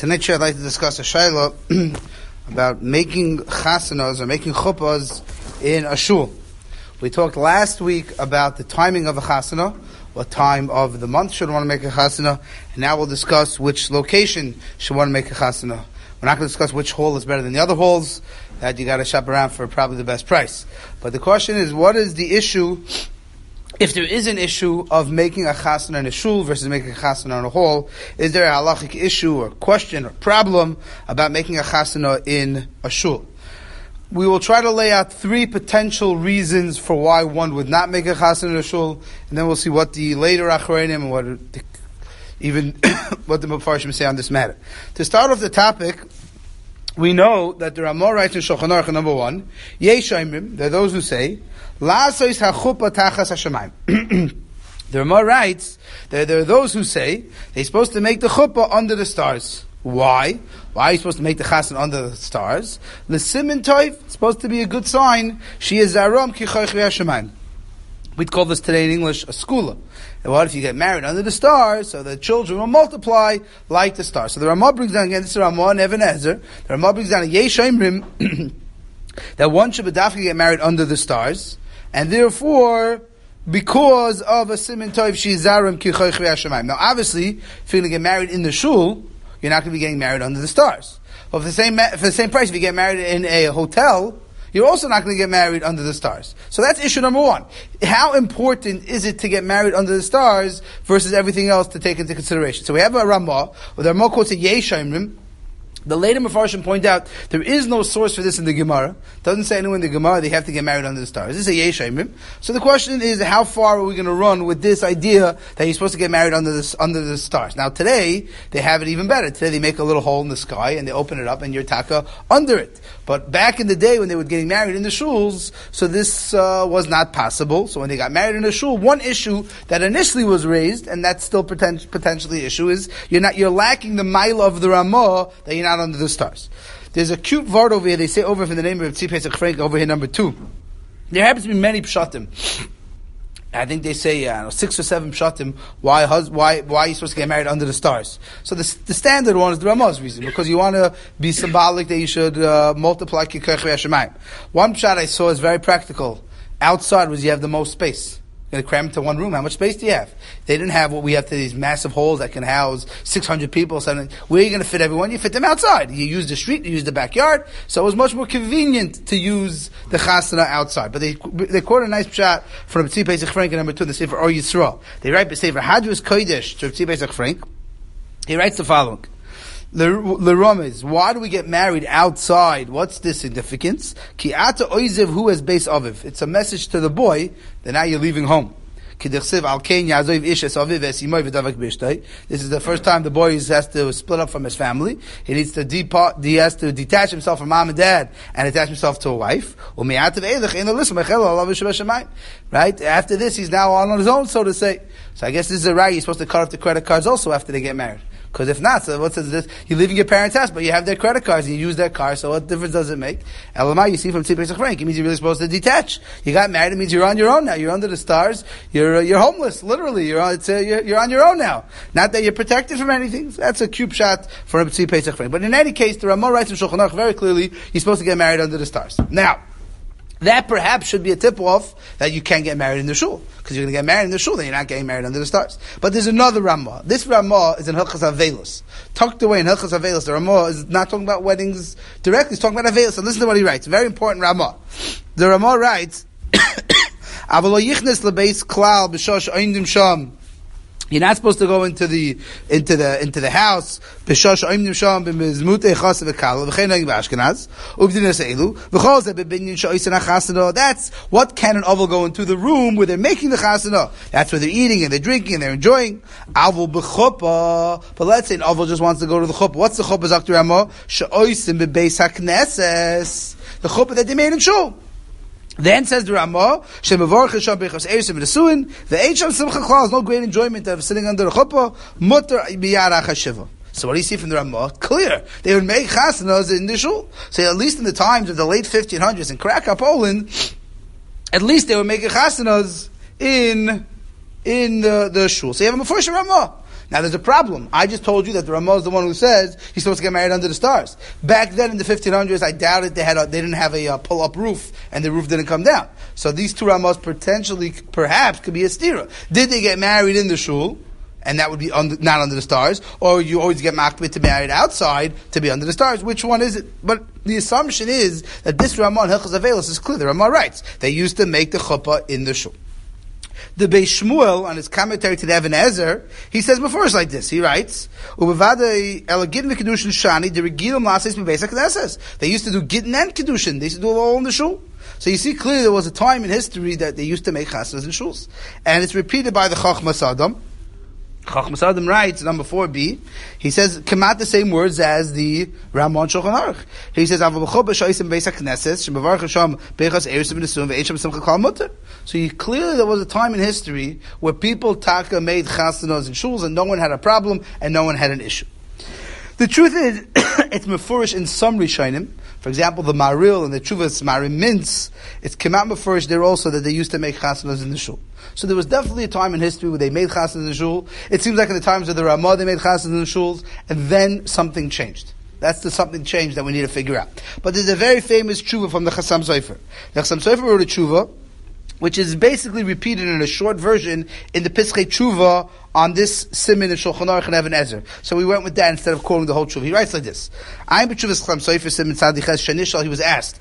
Tonight, I'd like to discuss a shayla about making chasanas or making chuppahs in a shul. We talked last week about the timing of a chasana, what time of the month should one make a chasana, and now we'll discuss which location should one make a chasana. We're not going to discuss which hall is better than the other halls, that you got to shop around for probably the best price. But the question is, what is the issue, if there is an issue of making a chasana in a shul versus making a chasana in a hall? Is there a halachic issue or question or problem about making a chasana in a shul? We will try to lay out three potential reasons for why one would not make a chasana in a shul, and then we'll see what the later achronim and what the Mefarshim say on this matter. To start off the topic, we know that there are more writes in Shulchan Aruch, number one, Yesh Omrim, there are those who say, La'asos ha'chuppah tachas hashamayim. There are more rights, there are those who say, they're supposed to make the chuppah under the stars. Why? Why are you supposed to make the chassan under the stars? L'simin toiv, it's supposed to be a good sign, she is zarom ki choich v'hashamayim. We'd call this today in English a skula. And what if you get married under the stars, so the children will multiply like the stars? So the Ramah brings down, again, this is Ramah and Even Ezer, the Ramah brings down a Yesh Omrim, that one should be get married under the stars, and therefore, because of a simin tov, she's zarim ki choich v'hashamayim. Now obviously, if you're going to get married in the shul, you're not going to be getting married under the stars. But for the same price, if you get married in a hotel, you're also not going to get married under the stars. So that's issue number one. How important is it to get married under the stars versus everything else to take into consideration? So we have a Ramah, where the Ramah quotes a Yesh Omrim. The later Mefarshim point out there is no source for this in the Gemara. Doesn't say anywhere in the Gemara they have to get married under the stars. This is a Yesh Omrim. So the question is, how far are we going to run with this idea that you're supposed to get married under the stars? Now today they have it even better. Today they make a little hole in the sky and they open it up and you're taka under it. But back in the day when they were getting married in the shuls, so this was not possible. So when they got married in the shul, one issue that initially was raised, and that's still potentially an issue, is you're lacking the mile of the Ramah that you're not under the stars. There's a cute word over here, they say over from the name of Tzvi Pesach Frank, over here number 2. There happens to be many pshatim. I think they say 6 or 7 pshatim why you're supposed to get married under the stars. So the standard one is the Ramah's reason, because you want to be symbolic that you should multiply kikach v'hashamayim. One pshat I saw is very practical. Outside was you have the most space. You're going to cram into one room. How much space do you have? They didn't have what we have today, these massive halls that can house 600 people. Where are you going to fit everyone? You fit them outside. You use the street, you use the backyard. So it was much more convenient to use the chasana outside. But they quote a nice pshat from Tzvi Pesach Frank, number 2, the Sefer Or Yisrael. They write the Sefer Hadrus Kodesh to Tzvi Pesach Frank. He writes the following. L'Ramez, why do we get married outside? What's the significance? Ki ata oizev hu es beis aviv. It's a message to the boy that now you're leaving home. This is the first time the boy has to split up from his family. He has to detach himself from mom and dad and attach himself to a wife. Right? After this, he's now on his own, so to say. So I guess this is a right. You're supposed to cut off the credit cards also after they get married. Because if not, so what says this? You're leaving your parents' house, but you have their credit cards and you use their car, so what difference does it make? Elamai, you see from Tzvi Pesach Frank, it means you're really supposed to detach. You got married, it means you're on your own now. You're under the stars. You're homeless, literally. You're on your own now. Not that you're protected from anything. So that's a cube shot for Tzvi Pesach Frank. But in any case, the Ramah writes in Shulchan Aruch very clearly, you're supposed to get married under the stars. Now, that perhaps should be a tip-off that you can't get married in the shul. Because you're going to get married in the shul, then you're not getting married under the stars. But there's another Ramah. This Ramah is in Hilchos Avelos. Tucked away in Hilchos Avelos, the Ramah is not talking about weddings directly, he's talking about Avelos. So listen to what he writes. Very important Ramah. The Ramah writes, Avalo yichnes lebeis klal b'shosh oindim sham. You're not supposed to go into the house. B'shosh oimnim sham b'mizmutei chas v'kala v'chein noing b'Ashkenaz u'b'dinas elu v'chol ze b'binyan sh'oisen ha'chasana. That's what can an oval go into the room where they're making the chasana. That's where they're eating and they're drinking and they're enjoying. Avol b'chuppah. But let's say an oval just wants to go to the chuppah. What's the chuppah, Dr. Ramah? Sh'oisen b'beis ha'knesses. The chuppah that they made in shul. Then says the Ramah, "Shemavorach Hashem bechas erisim v'nesuin ve'ein sham simcha klal." There's no great enjoyment of sitting under a chuppah. Mutter biyarach hashiva. So what do you see from the Ramah? Clear. They would make chasanas in the shul. So at least in the times of the late 1500s in Krakow, Poland, at least they were making chasanas in the shul. So you have a Mefarshim Ramah. Now there's a problem. I just told you that the Ramah is the one who says he's supposed to get married under the stars. Back then in the 1500s, I doubt it, they didn't have a pull-up roof, and the roof didn't come down. So these two Ramahs perhaps could be a stira. Did they get married in the shul? And that would be not under the stars, or you always get makbid to be married outside to be under the stars. Which one is it? But the assumption is that this Ramah in Hilchos Avelos is clear. The Ramah writes they used to make the chuppah in the shul. The Beis Shmuel, on his commentary to the Even Ezer, he says before it's like this. He writes, They used to do Gittin and Kedushin. They used to do it all in the shul. So you see clearly there was a time in history that they used to make chasnas in shuls. And it's repeated by the Chachmas Adam. Chachmas Adam writes, number 4b, he says, come out the same words as the Ramon Shulchan Aruch. He says, so clearly there was a time in history where people taka made chasanos in shuls and no one had a problem and no one had an issue. The truth is, it's mefurish in some Rishonim. For example, the Maril and the Chuvas Marim Mintz, it's come out mefurish there also that they used to make chasanos in the shul. So there was definitely a time in history where they made chasanas in the shul. It seems like in the times of the Ramah they made chasanas in the shuls, and then something changed. That's the something changed that we need to figure out. But there's a very famous tshuva from the Chassam Sofer. The Chassam Sofer wrote a tshuva, which is basically repeated in a short version in the Pischei Tshuva on this Siman of Shulchan Aruch and Even Ezer. So we went with that instead of quoting the whole tshuva. He writes like this: I'm b'tshuvas Chassam Sofer Siman Tzadiches Shanishal. He was asked,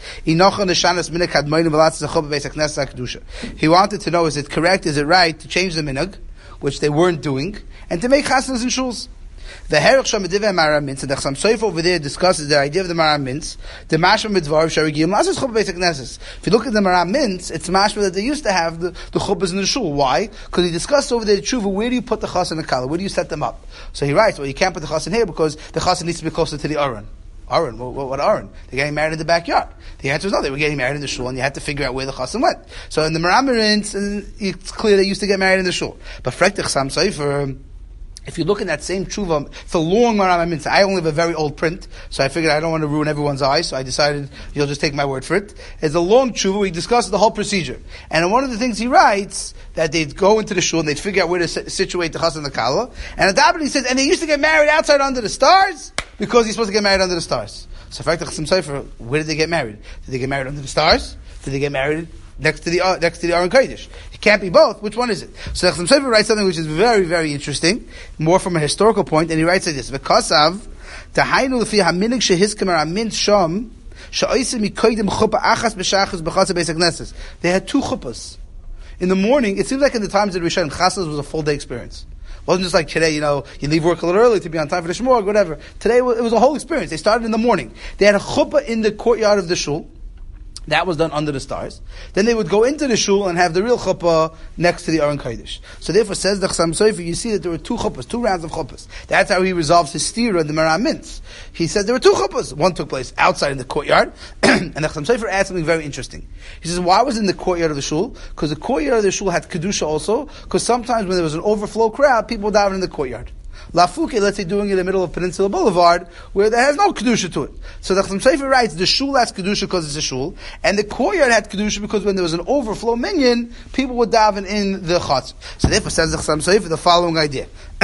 he wanted to know, is it correct, is it right to change the minhag, which they weren't doing, and to make chasanas in shuls? The Herach Sham Mediveh Maram Mintz, and the Chassam Sofer over there discusses the idea of the Maram Mintz, the Mashma Midvar of Sharigim Lasses Chuppah Beis HaKnesses. If you look at the Maram Mintz, it's Mashma that they used to have the chuppahs in the shul. Why? Because he discussed over there the tshuva, where do you put the chas and the kala? Where do you set them up? So he writes, well, you can't put the chas in here because the chas needs to be closer to the Aron. Aron, what Aron? They're getting married in the backyard. The answer is no, they were getting married in the shul, and you had to figure out where the chasim went. So in the Maram Mintz, it's clear they used to get married in the shul. But Frektich Chassam Sofer, if you look in that same tshuva, it's a long Maram Mintz. I only have a very old print, so I figured I don't want to ruin everyone's eyes, so I decided you'll just take my word for it. It's a long tshuva where he discusses the whole procedure. And one of the things he writes, that they'd go into the shul and they'd figure out where to situate the chas and the kala. And at that point he says, and they used to get married outside under the stars, because he's supposed to get married under the stars. So Frektich Chassam Sofer, where did they get married? Did they get married under the stars? Did they get married next to the Aron Kodesh? It can't be both. Which one is it? So Chassam Sofer writes something which is very, very interesting, more from a historical point, and he writes like this: V'kasav tahainu lefi haminig shehiskem aramint sham she'oisim mikoydim chuppah achas b'shachas b'chatzah Beis HaKnesses. They had two chuppahs. In the morning, it seems like in the times of Rishon, chasnas was a full day experience. It wasn't just like today, you leave work a little early to be on time for the shmor, whatever. Today it was a whole experience. They started in the morning. They had a chuppah in the courtyard of the shul. That was done under the stars. Then they would go into the shul and have the real chuppah next to the Aron Kodesh. So therefore, says the Chassam Sofer, you see that there were two chuppahs, two rounds of chuppahs. That's how he resolves his stira in the Maram Mintz. He says there were two chuppahs. One took place outside in the courtyard, and the Chassam Sofer adds something very interesting. He says, why was it in the courtyard of the shul? Because the courtyard of the shul had kedusha also, because sometimes when there was an overflow crowd, people would daven in the courtyard. Lafuke, let's say doing it in the middle of Peninsula Boulevard, where there has no Kedusha to it. So the Chassam Sofer writes, the shul has Kedusha because it's a shul, and the courtyard had Kedusha because when there was an overflow minyan, people would daven in the Chatz. So therefore says the Chassam Sofer the following idea.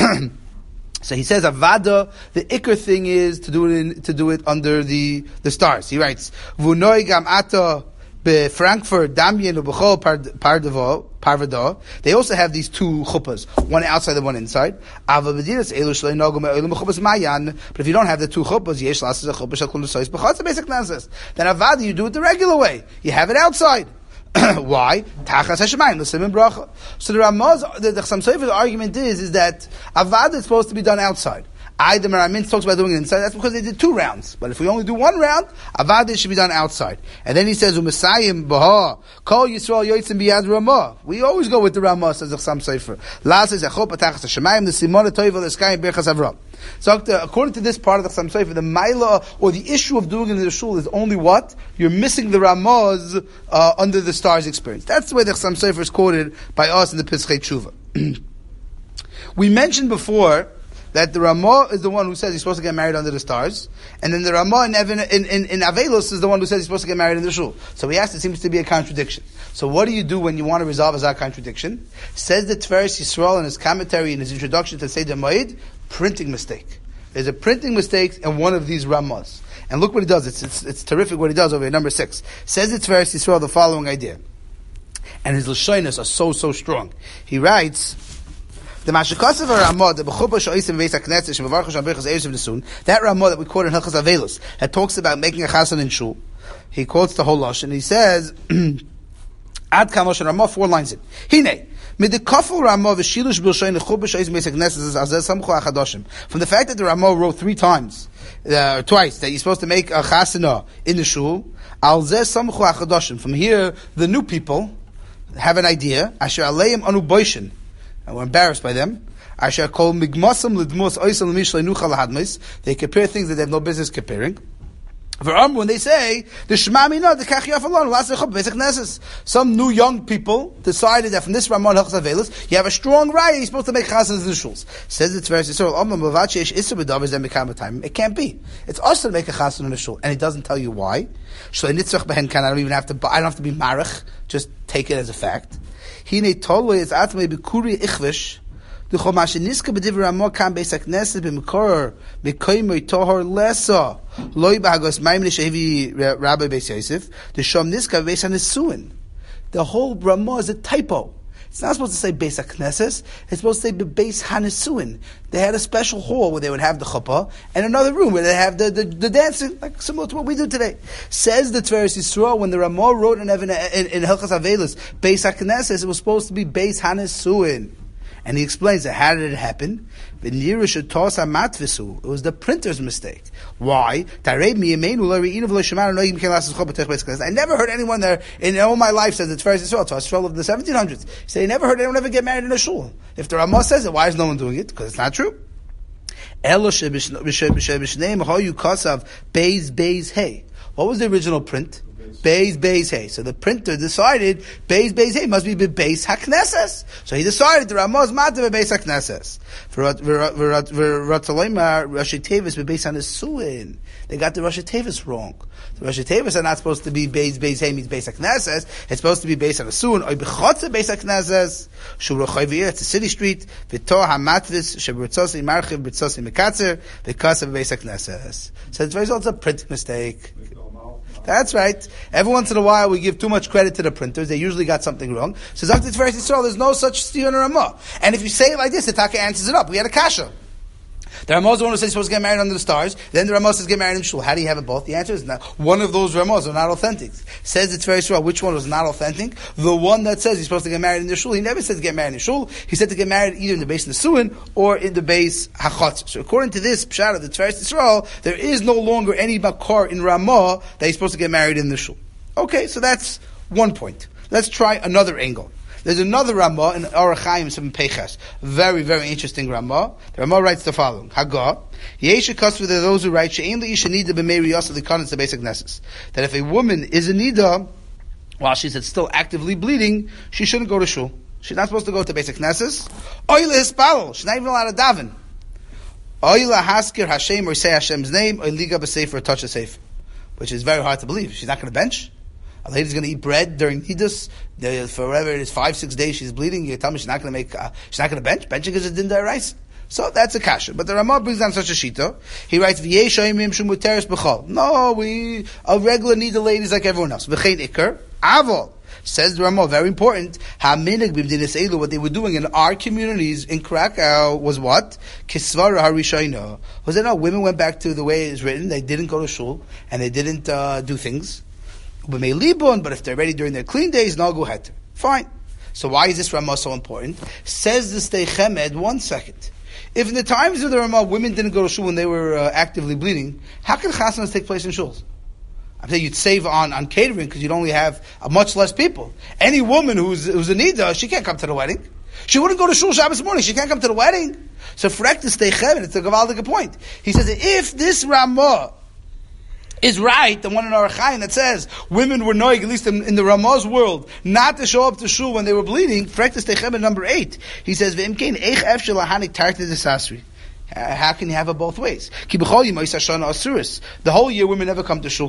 So he says, Avada, the ikr thing is to do it under the stars. He writes, V'noi gam ata Frankfurt, Damien, Ubechol, Parvado, they also have these two chuppahs, one outside and one inside. But if you don't have the two chuppahs, then Avada, you do it the regular way. You have it outside. Why? Tachas Hashemayim, l'simim bracha. So the Ramaz, the Chassam Sofer's argument is that Avada is supposed to be done outside. The Maram Mintz talks about doing it inside. That's because they did two rounds. But if we only do one round, Avada should be done outside. And then he says, U'Mesayim b'ha kol Yisrael yotzim b'yad Ramah. We always go with the Ramah, says the Chassam Sofer. La says Echop atachas Hashemayim the simon toivel eskayim berchas Avram. So according to this part of the Chassam Sofer, the Maila or the issue of doing it in the shul is only what? You're missing the Ramah's under the stars experience. That's the way the Chassam Sofer is quoted by us in the Pischei Tshuva. We mentioned before that the Ramah is the one who says he's supposed to get married under the stars, and then the Ramah in Avelos is the one who says he's supposed to get married in the shul. So he asked, it seems to be a contradiction. So what do you do when you want to resolve as a contradiction? Says the Tiferes Yisrael in his commentary, in his introduction to Seder Moed, printing mistake. There's a printing mistake in one of these Ramahs. And look what he does. It's terrific what he does over here, number 6. Says the Tiferes Yisrael the following idea. And his Lashonos are so strong. He writes, the Mashakasav Ramah, the B'chuba Sho'isim Beis HaKnesset, Shemevarcha Shem Bechaz Erev Nesun, that Ramah that we quote in Hilchos Avelos, that talks about making a chasan in shul, he quotes the whole Lashon, and he says, Ad Kam Lashon Ramah, 4 lines in. Hine, from the fact that the Ramah wrote 3 times, twice, that you're supposed to make a chasana in the shul, from here, the new people have an idea, and we're embarrassed by them. They compare things that they have no business comparing. When they say some new young people decided that from this Ramah Hilchos Avelos, you have a strong right, you're supposed to make chasanas in the shuls. Says the Tiferes Yisrael, it can't be. It's us to make a chasan in the shul, and it doesn't tell you why. I don't even have to be marich, just take it as a fact. The Chomashiniska b'divrei Ramah kan beis hakneset b'mekor b'koymoy tohor lesa loy b'hagos maimin shehevi Rabbi Beis Yosef the Shom Niska beis hanesuin. The whole Ramah is a typo. It's not supposed to say beis hakneses. It's supposed to say beis hanesuin. They had a special hall where they would have the chuppah and another room where they have the dancing, like similar to what we do today. Says the Tiferes Yisrael, when the Ramah wrote in Hilchos Avelos beis hakneses, it was supposed to be beis hanesuin. And he explains that how did it happen? It was the printer's mistake. Why? I never heard anyone there in all my life says it's Tiferes Yisrael of the 1700s. He said he never heard anyone ever get married in a shul. If the Ramah says it, why is no one doing it? Because it's not true. What was the original print? Beis Hey. So the printer decided Beis Hey must be Beis HaKnesses. So he decided the Ramah is Matav Beis HaKnesses. Rashi Tevis Beis HaNesuin. They got the Rashi Tevis wrong. The Rashi Tevis are not supposed to be Beis Hey means Beis HaKnesses. It's supposed to be Beis HaNesuin or Bechotze Beis HaKnesses. Shur Chayviyah, it's a city street. V'tor HaMatvis Shebertzosi Marchiv Bertzosi Mekatzer V'kasav Beis HaKnesses. So it's very also a print mistake. That's right. Every once in a while we give too much credit to the printers. They usually got something wrong. So Zakh Tiferes Yisrael, there's no such Stiyun or Ramah. And if you say it like this, the Taka answers it up. We had a kasha. The Ramah is the one who says he's supposed to get married under the stars. Then the Ramah says get married in shul. How do you have it both? The answer is not. One of those Ramahs are not authentic. Says the Tiferes Yisrael, which one was not authentic? The one that says he's supposed to get married in the shul. He never said to get married in shul. He said to get married either in the Beis Nesuin or in the Beis HaChotz. So according to this pshat of the Tiferes Yisrael, there is no longer any makar in Ramah that he's supposed to get married in the shul. Okay, so that's one point. Let's try another angle. There's another Ramah in Orach Chaim 7 Peches. Very, very interesting Ramah. The Ramah writes the following: Haggah, Yesha Kasva, there are those who write She'en le'isha nida b'meiri yasa l'kanas the basic nesses. That if a woman is a nida while she's still actively bleeding, she shouldn't go to shul. She's not supposed to go to basic nesses. Oila hispalel, she's not even allowed to daven. Oila haskir Hashem, or say Hashem's name, or liga b'sefer, or touch a sefer, which is very hard to believe. She's not going to bench. A lady's going to eat bread during Nidus, for whatever it is, 5-6 days she's bleeding. You tell me she's not going to bench. Benching is a din d'oraisa. So that's a kasha. But the Ramah brings down such a shita. He writes, no, a regular Nida lady is like everyone else. V'chein ikar, avol. Says the Ramah, very important. What they were doing in our communities in Krakow was what? Kisvara harishayna. Was that no? Women went back to the way it is written. They didn't go to shul and they didn't do things. But if they're ready during their clean days, no go ahead. Fine. So why is this Ramah so important? Says the Stei Chemed, 1 second. If in the times of the Ramah, women didn't go to shul when they were actively bleeding, how can chasanas take place in shuls? I'm saying you'd save on catering because you'd only have much less people. Any woman who's a nida, she can't come to the wedding. She wouldn't go to shul Shabbos morning. She can't come to the wedding. So for the Stei Chemed, it's a gavaldic point. He says that if this Ramah is right, the one in Orach Chaim that says women were noig, at least in the Ramah's world, not to show up to shul when they were bleeding. Practice Techem number 8. He says, How can you have it both ways? The whole year women never come to shul.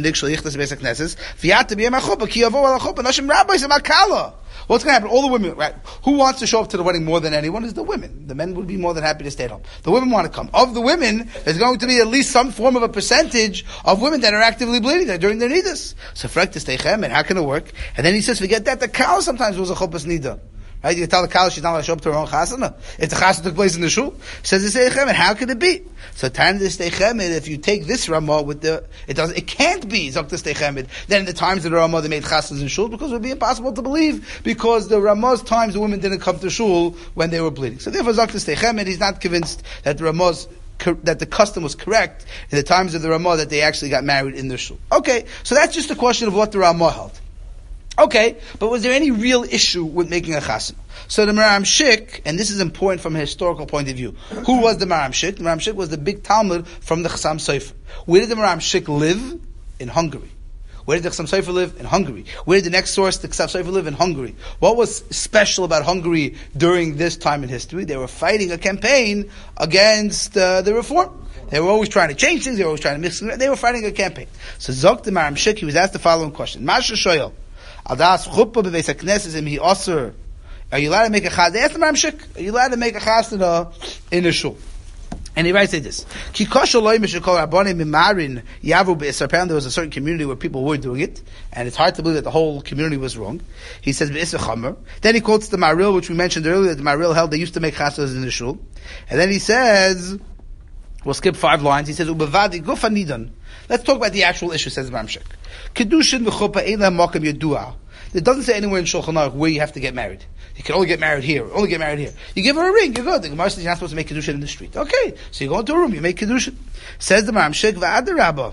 What's going to happen? All the women, right? Who wants to show up to the wedding more than anyone is the women. The men would be more than happy to stay at home. The women want to come. Of the women, there's going to be at least some form of a percentage of women that are actively bleeding there during their nidus. So and how can it work? And then he says, forget that, the cow sometimes was a chuppahs nida. Right? You can tell the cow she's not allowed to show up to her own chasana. If the chasana took place in the shul, says the Steichemet, how could it be? So time the Steichemet, if you take this Ramah with it can't be Zok the Steichemet. Then in the times of the Ramah they made chasanas in shul, because it would be impossible to believe, because the Ramah's times the women didn't come to shul when they were bleeding. So therefore Zok the Steichemet, he's not convinced that that the custom was correct in the times of the Ramah that they actually got married in the shul. Okay, so that's just a question of what the Ramah held. Okay, but was there any real issue with making a chasana? So the Maram Shik, and this is important from a historical point of view. Who was the Maram Shik? The Maram Shik was the big Talmud from the Chassam Sofer. Where did the Maram Shik live? In Hungary. Where did the Chassam Sofer live? In Hungary. Where did the next source, the Chassam Sofer, live? In Hungary. What was special about Hungary during this time in history? They were fighting a campaign against the reform. They were always trying to change things, they were always trying to mix things. They were fighting a campaign. So Zok the Maram Shik, he was asked the following question. Masha Shoyel. Adas chuppah bebeis hakneses im hi osur. Are you allowed to make a chasana? They asked the Maram Shik, are you allowed to make a chasana in a shul? And he writes like this: Ki kosher loy mishakol rabbanim mimarin yavu be'isar. Apparently there was a certain community where people were doing it, and it's hard to believe that the whole community was wrong. He says be'isar chamer. Then he quotes the Maril, which we mentioned earlier, that the Maril held they used to make chasanas in the shul. And then he says, we'll skip 5 lines, he says, ubevadi gufa nidan. Let's talk about the actual issue, says the Maram Shik. Kedushin v'chuppah ein lahem makom yedua. It doesn't say anywhere in Shulchan Aruch where you have to get married. You can only get married here. Only get married here. You give her a ring, you're good. The Gemara says you're not supposed to make kedushin in the street. Okay, so you go into a room, you make kedushin. Says the Maram Shik v'adarabba.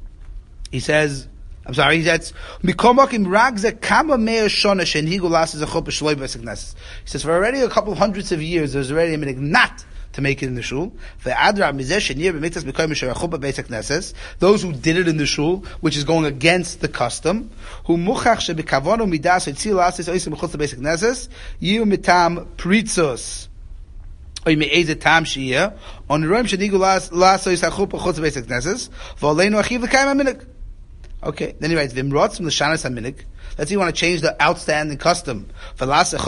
He says, I'm sorry, he says, Mikomakim ragze kama me'er shona shenhigu las a chuppah shloi b'esek neses. He says, for already a couple of hundreds of years, there's already a minhag not to make it in the shul. Those who did it in the shul, which is going against the custom, who okay, then he writes, let's say you want to change the outstanding custom to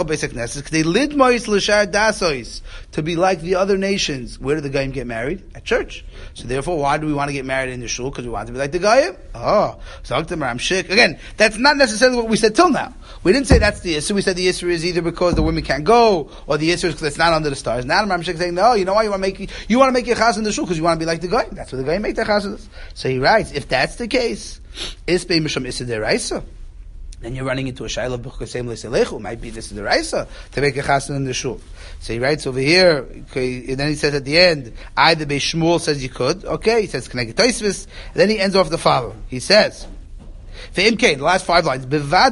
be like the other nations. Where do the Goyim get married? At church. So therefore, why do we want to get married in the shul? Because we want to be like the Goyim. Oh, so again, that's not necessarily what we said till now. We didn't say that's the issue. We said the issue is either because the women can't go, or the issue is because it's not under the stars. Now the Maram Shik is saying, no, you know why you want to make your chas in the shul because you want to be like the Goyim. That's what the Goyim make their chas. So he writes, if that's the case, Isbei Misham Issa Deraisa, then you're running into a shayla b'chukasem le'selechu. Might be this is the raisa to make a chasana in the shul. So he writes over here, okay, and then he says at the end, I the Beis Shmuel says you could. Okay, he says Keneged Tosfos, and then he ends off the following. He says, the last 5 lines.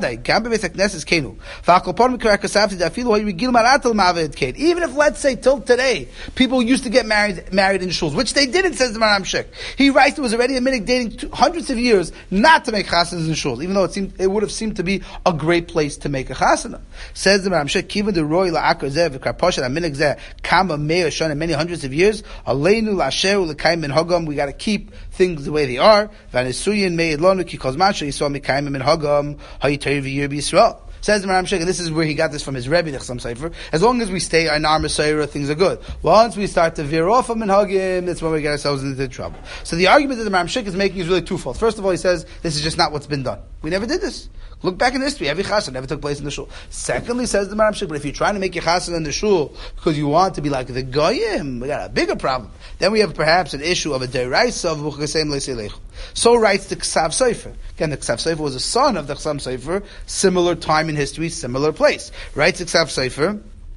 Even if, let's say, till today, people used to get married in shuls, which they didn't, says the Maram Shik. He writes there was already a minhag dating hundreds of years not to make chasanas in shuls, even though it would have seemed to be a great place to make a chasana. Says the Maram Shik, Kivan the roy la'akar zeh v'karposhet minhag zeh kama me'er shana many hundreds of years. Aleinu la'asher u'lekayim min hagam. We got to keep things the way they are. V'anesuyin me'ed lonu ki kozman she'yisrael mikayim min hagam ha'yitayir v'yir b'Yisrael. Says the Maram Shik, and this is where he got this from his Rebbe, the Chassam Sofer. As long as we stay on our Messiah, things are good. Once we start to veer off of minhagim, that's when we get ourselves into trouble. So the argument that the Maram Shik is making is really twofold. First of all, he says, this is just not what's been done. We never did this. Look back in history, every chasana never took place in the shul. Secondly, says the Maram Shik, but if you're trying to make your chasana in the shul because you want to be like the Goyim, we got a bigger problem. Then we have perhaps an issue of a deraisa of v'chukasem le'selechu. So writes the Ksav Sofer. Again, the Ksav Sofer was a son of the Chassam Sofer, similar time in history, similar place. Writes the Ksav Sofer,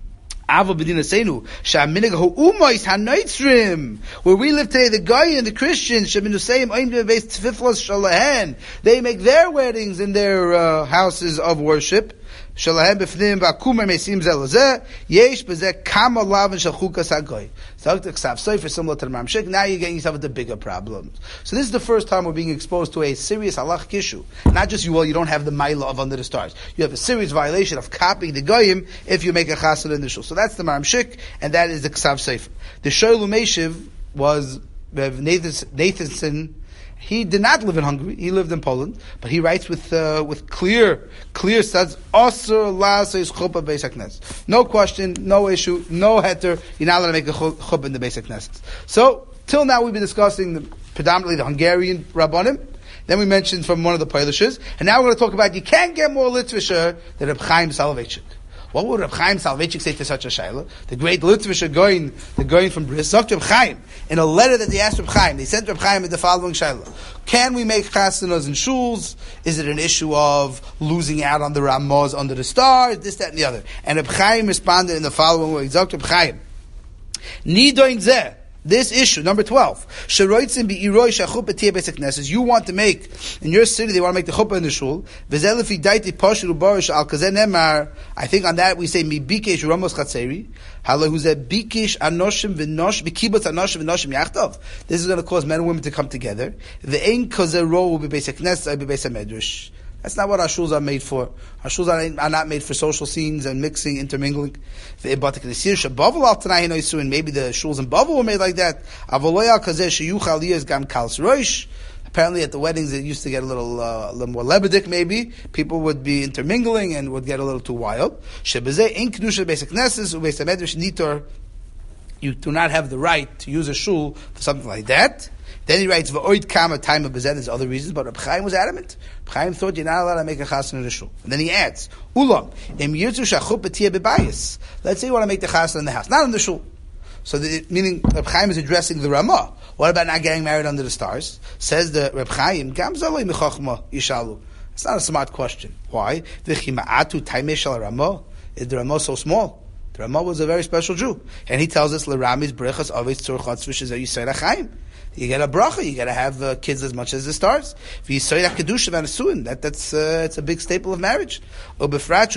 where we live today, the Goyim and the Christians, they make their weddings in their houses of worship. Shalahem b'fnim v'akumer mesim zeh lezeh, yesh b'zeh kama lavin shel chukas hagoy. So the Ksav Sofer similar to the Maramshik. Now you're getting yourself into bigger problems. So this is the first time we're being exposed to a serious halachic issue. Not just you don't have the Maila of under the stars. You have a serious violation of copying the Goyim if you make a chassid in the shul. So that's the Maramshik, and that is the Ksav Sofer. The Shoel Umeshiv was Nathanson. He did not live in Hungary. He lived in Poland, but he writes with clear studs. No question, no issue, no heter. You're not allowed to make a chuppah in the basic Knesset. So till now we've been discussing predominantly the Hungarian Rabbanim. Then we mentioned from one of the Polishes, and now we're going to talk about you can't get more literature than Reb Chaim Soloveitchik. What would Reb Chaim Soloveitchik say to such a shayla? The great Litvisher going from Bris, Reb Chaim, in a letter that they asked Reb Chaim, they sent Reb Chaim with the following shayla: can we make chasanas in shuls? Is it an issue of losing out on the Ramaz under the stars? This, that, and the other. And Reb Chaim responded in the following way: Reb Chaim, Nidoin zeh. This issue, number 12. You want to make, in your city, they want to make the chuppah in the shul. I think on that we say, This is going to cause men and women to come together. That's not what our shuls are made for. Our shuls are not made for social scenes and mixing, intermingling. Maybe the shuls in Bavel were made like that. Apparently at the weddings it used to get a little more lebedik maybe. People would be intermingling and would get a little too wild. You do not have the right to use a shul for something like that. Then he writes, "V'oid kama time of bezeh." There's other reasons, but Reb Chaim was adamant. Reb Chaim thought you're not allowed to make a chassan in the shul. And then he adds, "Ulam im yirtzu shachuppah tiyeh bebayis." Let's say you want to make the chassan in the house, not in the shul. So, meaning Reb Chaim is addressing the Ramah. What about not getting married under the stars? Says the Reb Chaim, "Gam zaloi mechachma yishalu." It's not a smart question. Why? V'chima'atu taimei shel Ramah. Is the Ramah so small? The Ramah was a very special Jew, and he tells us, "L'ramiz brechas aves tzurchatz v'shezeh yisayra chaim." You get a bracha. You got to have kids as much as the stars. It's a big staple of marriage. The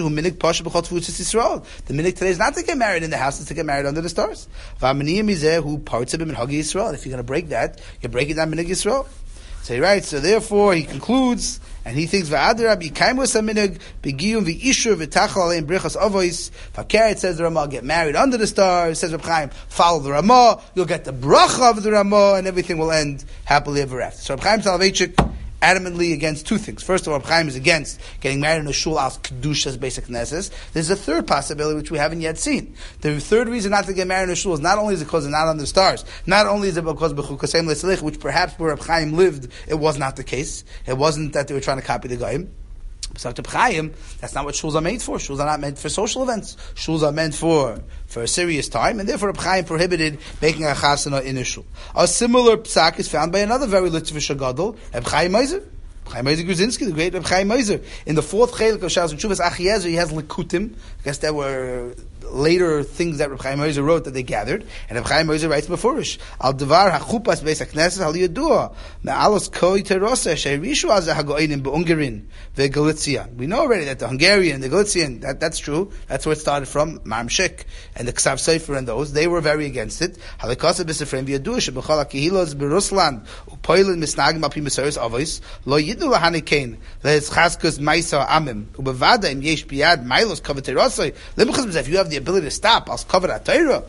minhag today is not to get married in the house; it's to get married under the stars. If you're going to break that, you're breaking down minhag Yisrael. So he writes. So therefore, he concludes, and he thinks v'adarab yikaimus haminhag begiyum v'ishur v'tachal aleim brichas avos. Fakeret says the Ramah, get married under the stars. Says Reb Chaim, follow the Ramah. You'll get the bracha of the Ramah, and everything will end happily ever after. So Reb Chaim Soloveitchik adamantly against two things. First of all, Reb Chaim is against getting married in a shul as kedusha's basic knesses. There's a third possibility which we haven't yet seen. The third reason not to get married in a shul is not only is it because they're not under the stars, not only is it because b'chukasem le'tzlich, which perhaps where Reb Chaim lived, it was not the case. It wasn't that they were trying to copy the Goyim. So Reb Chaim, that's not what shuls are made for. Shuls are not meant for social events. Shuls are meant for a serious time, and therefore Reb Chaim prohibited making a chasana in a shul. A similar psak is found by another very Litvish gadol, Reb Chaim Meiser. Chaim Meiser Gruzinski, the great Reb Chaim Meiser. In the fourth chelik of Shas and Shuvas Achiezer, he has likutim. I guess there were later things that Reb Chaim Meiser wrote that they gathered, and Reb Chaim Meiser writes beforish al devar hachupas beis haknesses al yadua me'alos koi teroseh she'rishu az hagoinim be'Ungarin ve'Galicia. We know already that the Hungarian, the Galician, that's true. That's where it started from. Maramshik and the Ksav Sofer and those, they were very against it. Halakasa b'sefrem v'yadua she'b'chol hakehilos b'Ruslan u'poilin misnagim al pi mesoros avos lo yidnu lahanikein le'eschaskus maisa amim u'bevada im yesh biyad mailos kaveh teroseh limchas b'zeh. If you have the ability to stop, I'll cover that Torah.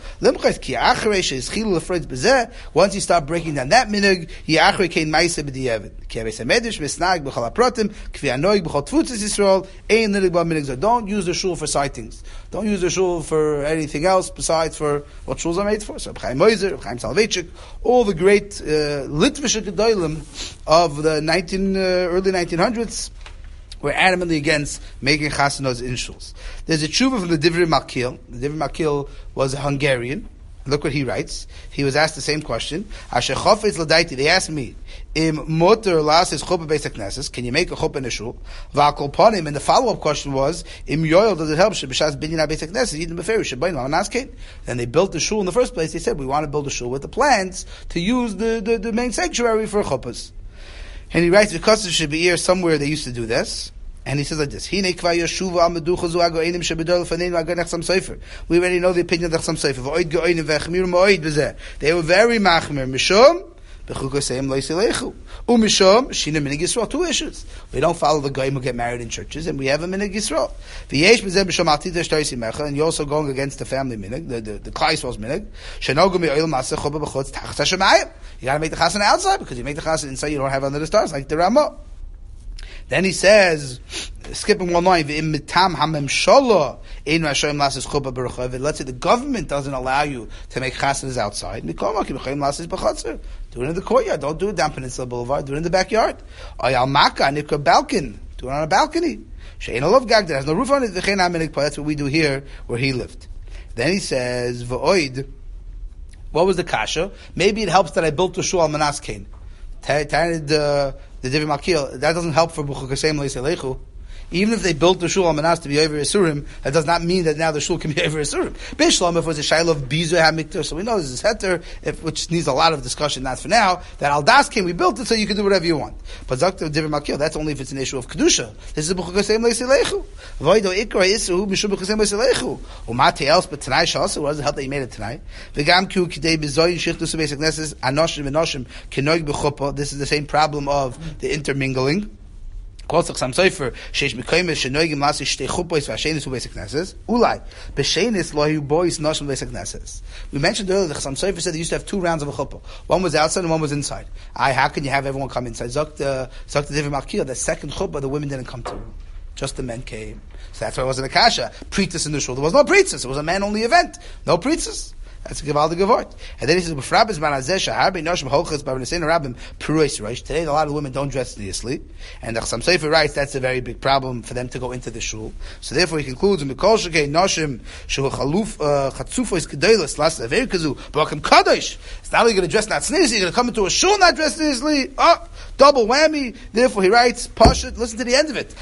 Once you start breaking down that minhag, don't use the shul for sightings. Don't use the shul for anything else besides for what shuls are made for. So Chaim Meiser, Chaim Soloveitchik, all the great Litvish gedolim of the early 1900s were adamantly against making chasanos in shuls. There's a tshuva from the Divrei Makil. The Divrei Makil was a Hungarian. Look what he writes. He was asked the same question. Asher chofetz l'daiti. They asked me, Im motor las is chuppah beis haknesses. Can you make a chuppah in a shul? V'akol panim. And the follow-up question was, Im yoel, does it help? Sheb'shas binyan beis haknesses. Yidin beferish. Shebayin l'anaskein. Then they built the shul in the first place. They said, we want to build a shul with the plans to use the main sanctuary for chuppahs. And he writes, because of Shabir, somewhere they used to do this. And he says like this: we already know the opinion of the Chassam Sofer. They were very machmir. Mishum b'chukosayim lo yisilechu. Umishum shina minig Yisrael. Two issues. We don't follow the goyim who get married in churches, and we have a minig Yisrael. V'yesh b'zeh b'shom altita shtarisi mecha, and you're also going against the family minig, the Klal Yisrael's minig. Shenogu mi'oil maseh chuppah b'chutz tachas hashemayim. You got to make the chasana outside, because you make the chasana inside, you don't have under the stars, like the Ramah. Then he says, skipping one line, let's say the government doesn't allow you to make chasanas outside. Do it in the courtyard. Don't do it down Peninsula Boulevard. Do it in the backyard. Do it on a balcony. There's no roof on it. That's what we do here where he lived. Then he says, what was the kasha? Maybe it helps that I built a shul al Manas Kain. The Divrei Malkiel, that doesn't help for B'chukosayim lo yiselechu. Even if they built the shul al manas to be over Yisurim, that does not mean that now the shul can be over Yisurim. Bishlam, if it was a shayla of Bizu HaMikdash, so we know this is heter, which needs a lot of discussion, not for now, that al das came, we built it so you can do whatever you want. But Zakta Divrei Malkiel, that's only if it's an issue of Kedusha. This is B'chukosayim lo yiselechu. Voido ikra yisuhu b'shum B'chukosayim lo yiselechu. Umate else, but tonight shasa, what does it help that you made it tonight? V'gam kiu kidei b'zoyin shichtu subesek neses, anoshim v'noshim, kenoig b'chuppah. This is the same problem of the intermingling. We mentioned earlier the Chassam Sofer said they used to have 2 rounds of a chuppah. One was outside and one was inside. How can you have everyone come inside? Zok the Divrei Malkiel, the second chuppah, the women didn't come to. Just the men came. So that's why it wasn't a kasha. Pritis in the shul. There was no pritis. It was a man-only event. No pritis. That's a Givaldi Gevort. And then he says, today a lot of women don't dress seriously. And the Chassam Sofer writes that's a very big problem for them to go into the shul. So therefore he concludes, it's not only going to dress not seriously, you're going to come into a shul not dressed seriously. Oh, double whammy. Therefore he writes, Pashut, listen to the end of it.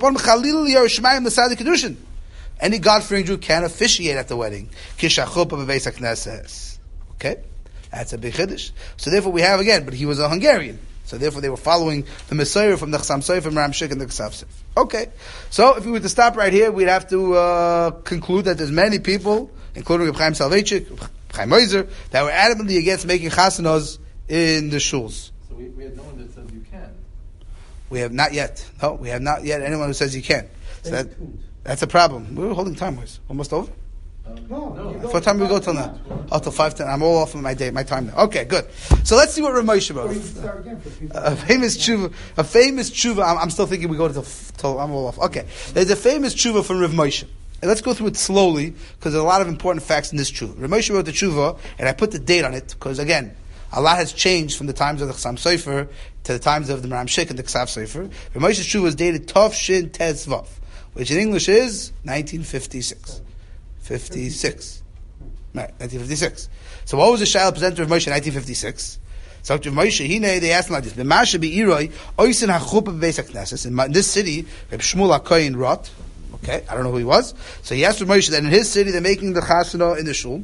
Any God-fearing Jew can officiate at the wedding. Okay? That's a big chiddush. So therefore we have again, but he was a Hungarian. So therefore they were following the Messiah from the Chassam Sofer, from Ram Shik and the Ksav Sofer. Okay. So if we were to stop right here, we'd have to conclude that there's many people, including Reb Chaim Soloveitchik, Reb Chaim Moiser, that were adamantly against making chasanos in the shuls. So we had no one that says you can. We have not yet. No, we have not yet anyone who says you can. So that's a problem. We're holding time, boys. Almost over? No. What time do we go till now? Oh, till 5:10. I'm all off of my time now. Okay, good. So let's see what Rav Moshe wrote. A famous tshuva. I'm still thinking we go till I'm all off. Okay. There's a famous tshuva from Rav Moshe. And let's go through it slowly, because there's a lot of important facts in this tshuva. Rav Moshe wrote the tshuva, and I put the date on it, because again, a lot has changed from the times of the Chassam Sofer to the times of the Ram Shik and the Ksav Sofer. Rav Moshe's tshuva is dated Tov Shin Tez Vav, which in English is 1956. 56. Right, 1956. So what was the Shaila presented to Rav Moshe in 1956? So Rav Moshe, they asked him like this, in this city, Reb Shmuel HaKohen wrote, okay, I don't know who he was. So he asked Rav Moshe that in his city they're making the chasana in the shul.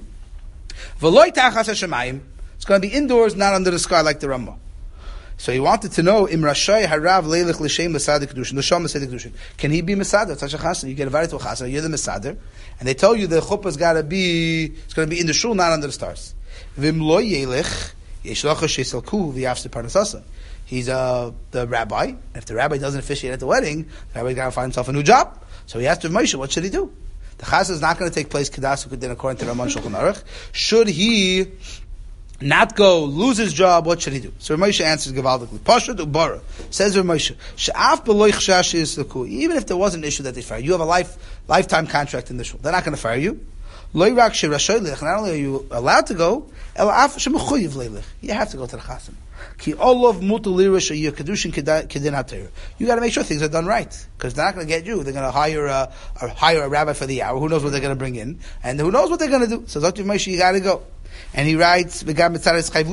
It's going to be indoors, not under the sky like the Ramah. So he wanted to know, Im Rashai Harav Leilich L'Shem Mesader Kedushin, L'Sham Mesader Kedushin. Can he be Mesader? Such a chasana. You get invited to a chasana, you're the Mesader, and they tell you the chuppah's got to be, it's going to be in the shul, not under the stars. Vim Lo Yelich, Yeshlacha Shesalku V'Yafse Parnasasa. He's the rabbi, and if the rabbi doesn't officiate at the wedding, the rabbi's got to find himself a new job. So he asked Rav Moshe, what should he do? The chasana is not going to take place Kedas Ukudin according to Raman Shulchan Aruch. Should he not go, lose his job, what should he do? So Rav Moshe answers gevaldically. Pashut ubara. Says Rav Moshe, She'af b'lo yichshash yisleku. Even if there was an issue that they fire you, have a lifetime contract in the shul. They're not going to fire you. Lo yirak she'rashoy lich. Not only are you allowed to go, el af she'mechuyev leilech. You have to go to the chasam. Ki olav mutu lirish or kedushin kedin haTorah. You got to make sure things are done right, because they're not going to get you. They're going to hire a rabbi for the hour. Who knows what they're going to bring in, and who knows what they're going to do. So Rav Moshe, you got to go. And he writes, you have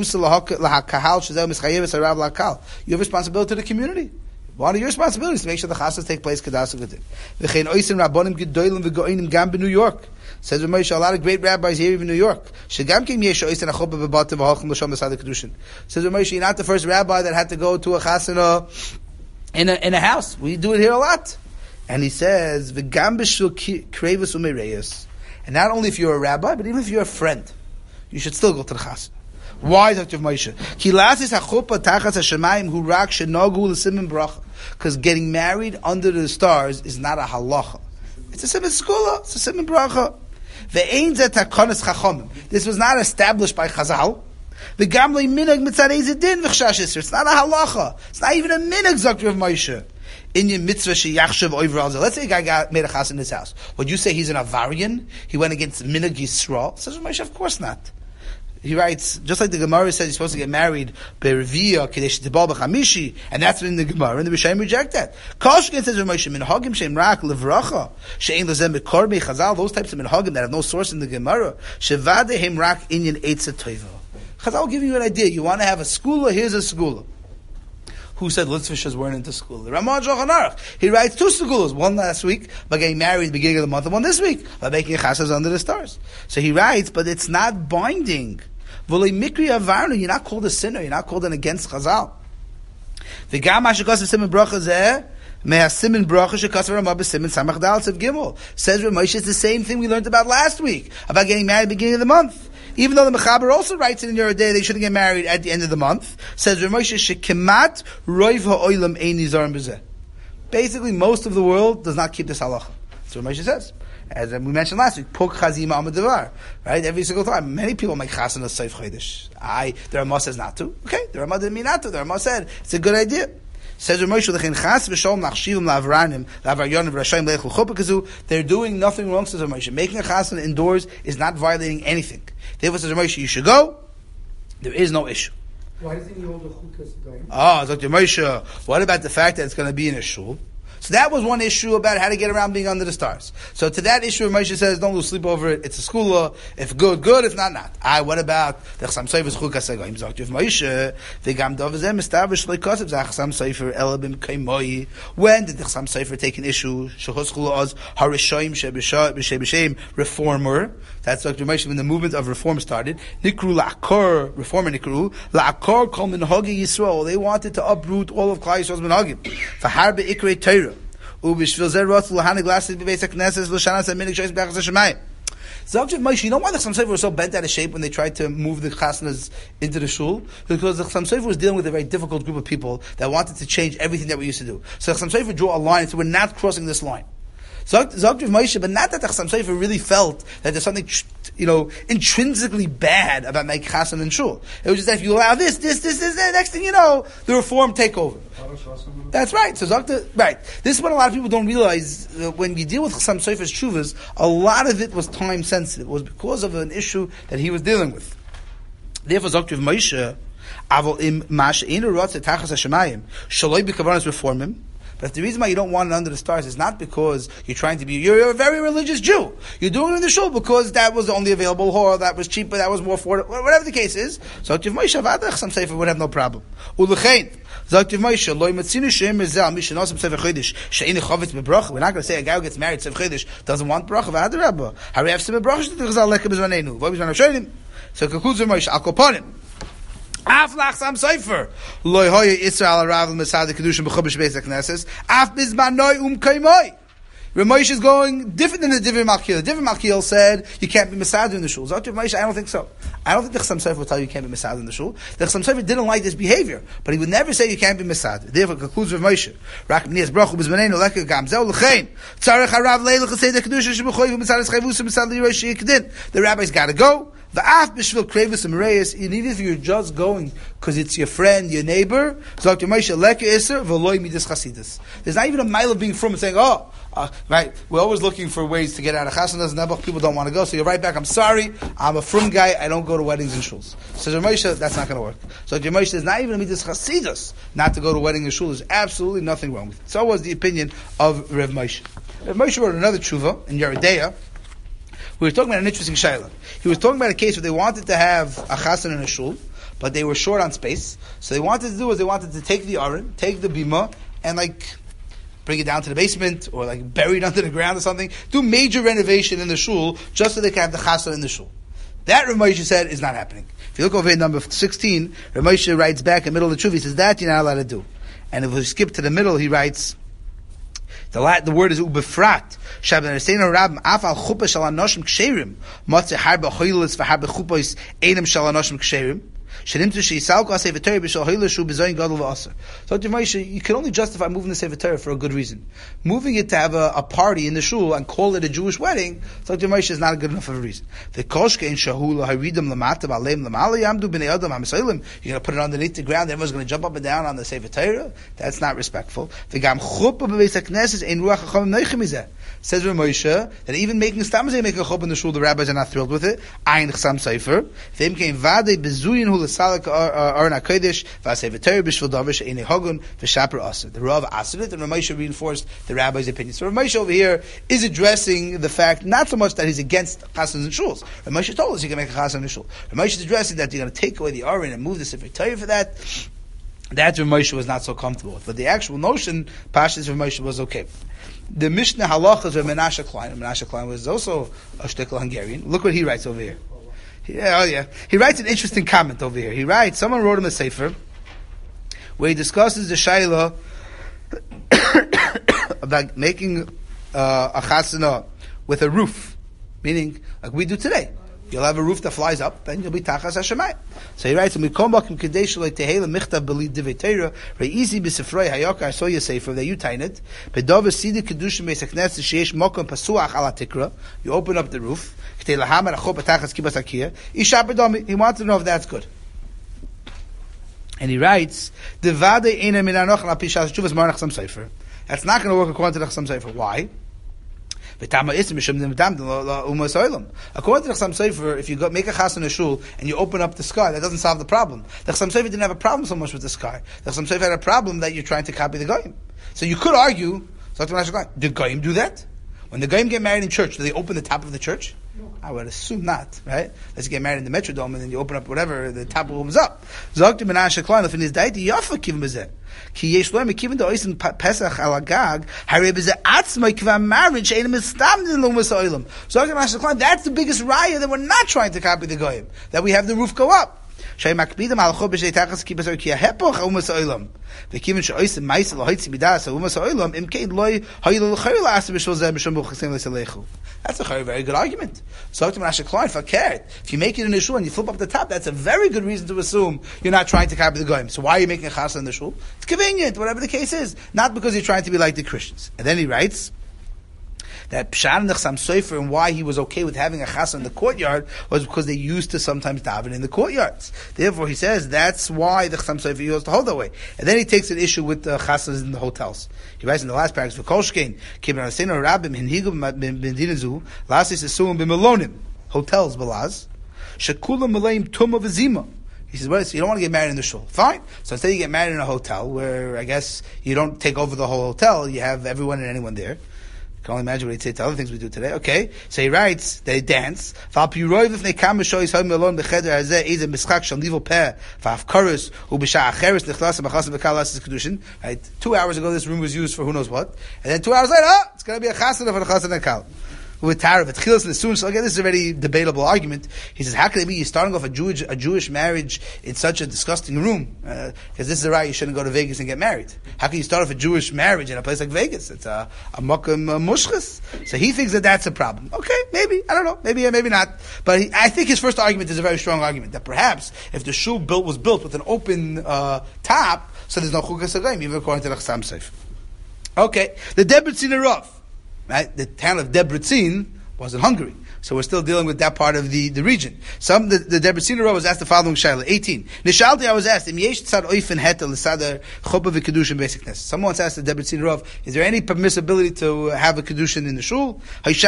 responsibility to the community. One of your responsibilities is to make sure the chasas take place. New York. Says Rav Moshe, a lot of great rabbis here, even in New York. Says Rav Moshe, you're not the first rabbi that had to go to a chasana in a house. We do it here a lot. And he says, "V'gam b'shul krevus u'mereyus." And not only if you're a rabbi, but even if you're a friend, you should still go to the chasana. Why, Dr. Moshe? Ki lasis hachuppah tachas hashemayim hu rak shenogu l'simin bracha. Because getting married under the stars is not a halacha. It's a simin skula. It's a simin bracha. Ve'ein zeh takonas chachamim. This was not established by Chazal. V'gam lo minhag mitzad eiz din v'chshash isser. It's not a halacha. It's not even a minhag, Dr. Moshe. Inyan mitzvah sheyachshav over al. Let's say a guy made a chas in his house. Would you say he's an avarian? He went against minhag Yisrael? Says Moshe, of course not. He writes, just like the Gemara says he's supposed to get married be'reviyah kadesh tibal b'chamishi, and that's in the Gemara, and the Rishayim reject that. Koshkin says Moshe, minhagim sheim rak levracha she'ein lezem bekor Chazal, those types of minhagim that have no source in the Gemara, shevadehem rak inyan eitzah toiva. Chazal will give you an idea. You want to have a skula? Here's a skula. Who said Litzvishas weren't into school? The Ramah Shulchan Aruch. He writes two segulas, one last week by getting married at the beginning of the month, and one this week by making chasas under the stars. So he writes, but it's not binding. V'lei mikri avarnu, you're not called a sinner, you're not called an against Chazal. V'gam ha'shekos v'simen bracha zeh, me'asimen bracha shekos v'ramah b'simen samach dal tzav gimel. Says Rav Moshe, it's the same thing we learned about last week, about getting married at the beginning of the month. Even though the Mechaber also writes it in Yoreh De'ah, they shouldn't get married at the end of the month. Says Rav Moshe, shekemat roiv ha'olam ein nizarim b'zeh. Basically, most of the world does not keep this halacha. That's what Rav Moshe says. As we mentioned last week, puk chazima amadavar. Right? Every single time. Many people make chasana seif chodesh. The Ramah says not to. Okay, the Ramah didn't mean not to. The Ramah said, it's a good idea. Says Rav Moshe, l'chein chas v'sholom nachshivim la'avranim, la'avaryonim v'rashayim le'echul chuppah kazu. They're doing nothing wrong, says Rav Moshe. Making a chasana indoors is not violating anything. Therefore, says Rav Moshe, you should go. There is no issue. Why doesn't he hold the chukas going? Dr. Moshe, what about the fact that it's going to be in a shul? So that was one issue about how to get around being under the stars. So to that issue, Moshe says, don't lose sleep over it. It's a skula. If good, good. If not, not. What about the Chasam Sofer Chukas Hagoyim? Dr. Moshe, v'gam dov zeh mistavish leikosav zeh Chasam Sofer elabim kaimoi. When did the Chasam Sofer take an issue? Shechos chula oz harishoyim sheb'shem reformer. That's Dr. Moshe when the movement of reform started. Nikru la'akor, reformer nikru, la'akor kol minhagi Yisrael. They wanted to uproot all of Klal Yisrael's minhagim. V'har be'ikrei Torah. Ubishvil zeh rotz l'hanig lasted b'beis hakneses l'shanas ha'minig shoyis b'achas hashemayim. Zog Moshe, you know why the Chasam Sofer was so bent out of shape when they tried to move the chasanas into the shul? Because the Chasam Sofer was dealing with a very difficult group of people that wanted to change everything that we used to do. So the Chasam Sofer drew a line and said, we're not crossing this line. Zog Moshe, but not that the Chasam Sofer really felt that there's something, intrinsically bad about making chasan and shul. It was just that if you allow this, the next thing you know, the reform take over. That's right. So right. This is what a lot of people don't realize. When you deal with Chasam Sofer's tshuvas, a lot of it was time sensitive. It was because of an issue that he was dealing with. Therefore, Zog Moshe, avol im mash inu rotze tachas hashemayim shaloi b'kavanas reformim. But if the reason why you don't want it under the stars is not because you're a very religious Jew. You're doing it in the shul because that was the only available hor, that was cheaper, that was more affordable, whatever the case is. So Tiv Moshe Avadach, some Sefer would have no problem. Ulechein, Tiv Moshe, Loi Matzinu Shem Rizal, Mishanosam Sefer Chodesh, She'ini Chovetz Bebracha. We're not going to say a guy who gets married, Sefer Chodesh, doesn't want bracha, V'adarabba. Hari Efsim Bebracha, She'ni Rizal Lekha Bezvanenu. V'oi Bezvan HaShoyim. So concludes Moshe, Al Koponim. Af lachsam Sefer loy hoye Israel aravel mesad kedushim b'chubash beis hakneses af bizmanoi kaimoi. Rav Moshe is going different than the Divrei Malkiel. The Divrei Malkiel said you can't be mesad in the shul. Zot Rav Moshe, I don't think so. I don't think the Chasam Sofer will tell you can't be mesad in the shul. The Chasam Sofer didn't like this behavior, but he would never say you can't be mesad. Therefore, concludes Rav Moshe. Rak b'nias brachu b'zmanenu leka gamzel l'chein tzarech harav leilach l'sei the kedusha sheb'choy v'misad eschayvus v'misad l'yirei she'ikdin. The rabbis got to go. The af b'shvil krevis and mereyes. Even if you're just going because it's your friend, your neighbor. Zok Moshe leka iser v'loy midas chasidus. There's not even a mile of being from and saying, right. We're always looking for ways to get out of chasanas. Nebuch people don't want to go, so you're right back. I'm sorry. I'm a frum guy. I don't go to weddings and shuls. So Rav Moshe, that's not going to work. So Rav Moshe is not even a midas chasidus not to go to wedding and shul. There's absolutely nothing wrong with it. So was the opinion of Rav Moshe. Rav Moshe wrote another tshuva in Yoreh De'ah. We were talking about an interesting shayla. He was talking about a case where they wanted to have a chasan in a shul, but they were short on space. So they wanted to take the aron, take the bima, and bring it down to the basement, or bury it under the ground or something. Do major renovation in the shul, just so they can have the chasan in the shul. That Rav Moshe said is not happening. If you look over in number 16, Rav Moshe writes back in the middle of the tshuva, he says that you're not allowed to do. And if we skip to the middle, he writes, The word is ubefrat. Shabbat Neseinu Rabim Afal Chuppah Shal Anoshim Ksherim Motzei Harbe Choilis VeHarbe Chuppos Einem Shal Anoshim Ksherim. So you can only justify moving the Sefer Torah for a good reason. Moving it to have a party in the shul and call it a Jewish wedding, so is not good enough of a reason. You're going to put it underneath the ground, everyone's going to jump up and down on the Sefer Torah? That's not respectful. Says Rav Moshe that even making stamazay make a chuppah in the shul, the rabbis are not thrilled with it. Ein chsam sefer. V'im came vade bezuyin hu l'salak aron hakodesh v'asei v'torah b'shvil davar she'enei hagun v'shaper aser. The Rav asked it, and Rav Moshe reinforced the rabbi's opinion. So Rav Moshe over here is addressing the fact not so much that he's against chasans and shuls. Rav Moshe told us you can make a chasan in a shul. Rav Moshe is addressing that you're going to take away the aron and move the Sefer Torah for that. That Rav Moshe was not so comfortable with, but the actual notion, Pashas Rav Moshe was okay. The Mishnah Halachas of Menashe Klein. Menashe Klein was also a shtickle Hungarian. Look what he writes over here. He writes an interesting comment over here. He writes, someone wrote him a sefer where he discusses the shayla about making a chasana with a roof, meaning like we do today. You'll have a roof that flies up, and you'll be tachas hashemayim. So he writes, "Mikom kadesh lo tehela michtav beli divei Torah reisi b'sefrei hayakar soya sefer that you tie it. Bedov sidi kedushim beisaknes sheyesh mokom pasuach ala tikra. You open up the roof. He wants to know if that's good. And he writes, "That's not going to work according to the Chassam Sefer. Why? According to the Chassam Sefer, if you make a chas in a shul and you open up the sky, that doesn't solve the problem. The Chassam Sefer didn't have a problem so much with the sky. The Chassam Sefer had a problem that you're trying to copy the Goyim. So you could argue, did Goyim do that? When the Goyim get married in church, do they open the top of the church? I would assume not, right? Let's get married in the Metrodome and then you open up whatever, the top opens up. Zogti Menashe Klein, if in his diet, Yafa kivim bezeh. Ki yesh loim, kivim do oisin Pesach al Agag, harei bezeh atzmai kva marriage, einem estam din lo musoilim. Zogti Menashe Klein, that's the biggest raya that we're not trying to copy the Goyim. That we have the roof go up. Shay makbidam al chod b'shay tachas ki basar ki hahepoch umas oilam. V'kivin she'oisim ma'is lo hoitzi bidas umas oilam imkeid loy hayil l'chayil asa b'shul zeh b'shum b'chasem l'salechu. That's a very good argument. So to Menashe Klein, if you make it in the shul and you flip up the top, that's a very good reason to assume you're not trying to copy the Goyim. So why are you making a chasa in the shul? It's convenient, whatever the case is. Not because you're trying to be like the Christians. And then he writes that Pshat and the Chassam Sofer and why he was okay with having a chasa in the courtyard was because they used to sometimes daven in the courtyards. Therefore, he says that's why the Chassam Sofer used to hold that way. And then he takes an issue with the chasas in the hotels. He writes in the last paragraph, "V'kolshkein kibran asenu rabim hinhigu b'medinazu lasis esuim b'melonim hotels belaz shekulam meleim tumah v'zima." He says, well, so you don't want to get married in the shul. Fine. So instead you get married in a hotel where I guess you don't take over the whole hotel. You have everyone and anyone there. I can only imagine what he'd say to other things we do today. Okay. So he writes, they dance. Right? 2 hours ago this room was used for who knows what. And then 2 hours later, it's going to be a chasana for the chasana kal. With Tarav, it's chilas nesun. So again, this is a very debatable argument. He says, how can it be you're starting off a Jewish marriage in such a disgusting room? Because this is the right, you shouldn't go to Vegas and get married. How can you start off a Jewish marriage in a place like Vegas? It's a makam mushchas. So he thinks that that's a problem. Okay, maybe, I don't know, maybe not. But I think his first argument is a very strong argument that perhaps if the shul was built with an open top, so there's no chukas agayim, even according to the Chassam Sofer. Okay, the Debrecen Rav. Right? The town of Debrecen was in Hungary. So we're still dealing with that part of the region. The Debrecen Rav was asked the following shayla, 18. Nishalti, I was asked, someone once asked the Debrecen Rav, is there any permissibility to have a kedushin in the shul?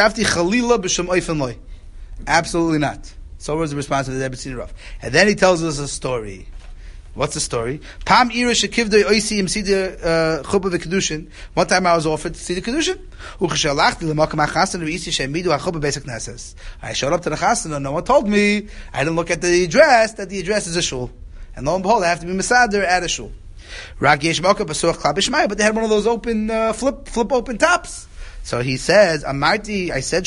Absolutely not. So was the response of the Debrecen Rav. And then he tells us a story. What's the story? One time I was offered to see the kedushin. I showed up to the chasana and no one told me. I didn't look at the address, that the address is a shul. And lo and behold, I have to be mesader at a shul. But they had one of those open, flip open tops. So he says, Amarti, I said,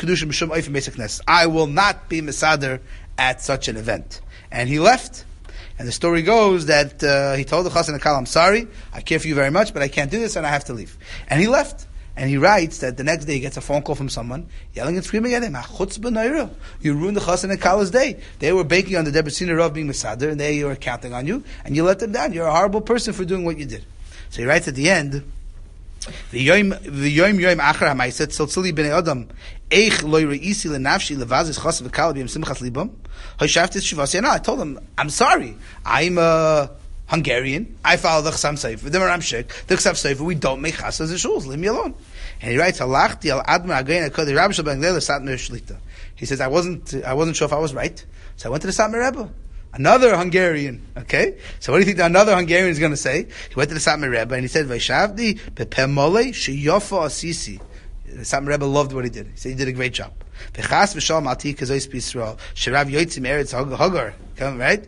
I will not be mesader at such an event. And he left. And the story goes that he told the Chassan Akal, I'm sorry, I care for you very much, but I can't do this and I have to leave. And he left. And he writes that the next day he gets a phone call from someone yelling and screaming at him, you ruined the Chassan Akal's day. They were banking on the Debrecina Rav being Mesader, and they were counting on you, and you let them down. You're a horrible person for doing what you did. So he writes at the end, V'yoyim achar ha'maiset tziltzili b'nei adam eich lo re'isi lenafshi levazis chas v'kal b'yim simchas libam ha'shavtis shivasi. I told him, I'm sorry, I'm a Hungarian, I follow the Chassam Sefer, the Maram Shek, the Chassam Sefer, we don't make chasas and shuls, leave me alone. And he writes, Halachti al admar again akodi Rabbi Shabbat Gdela Satmar Shlita. He says, I wasn't sure if I was right, so I went to the Satmar Rebbe. Another Hungarian, okay? So what do you think another Hungarian is going to say? He went to the Satmar Rebbe and he said, Vaishavdi bepemole sheyofa asisi. The Satmar Rebbe loved what he did. He said he did a great job. V'chas v'shalom alti kazois b'Yisrael sherav yotzim eretz hagar. Right?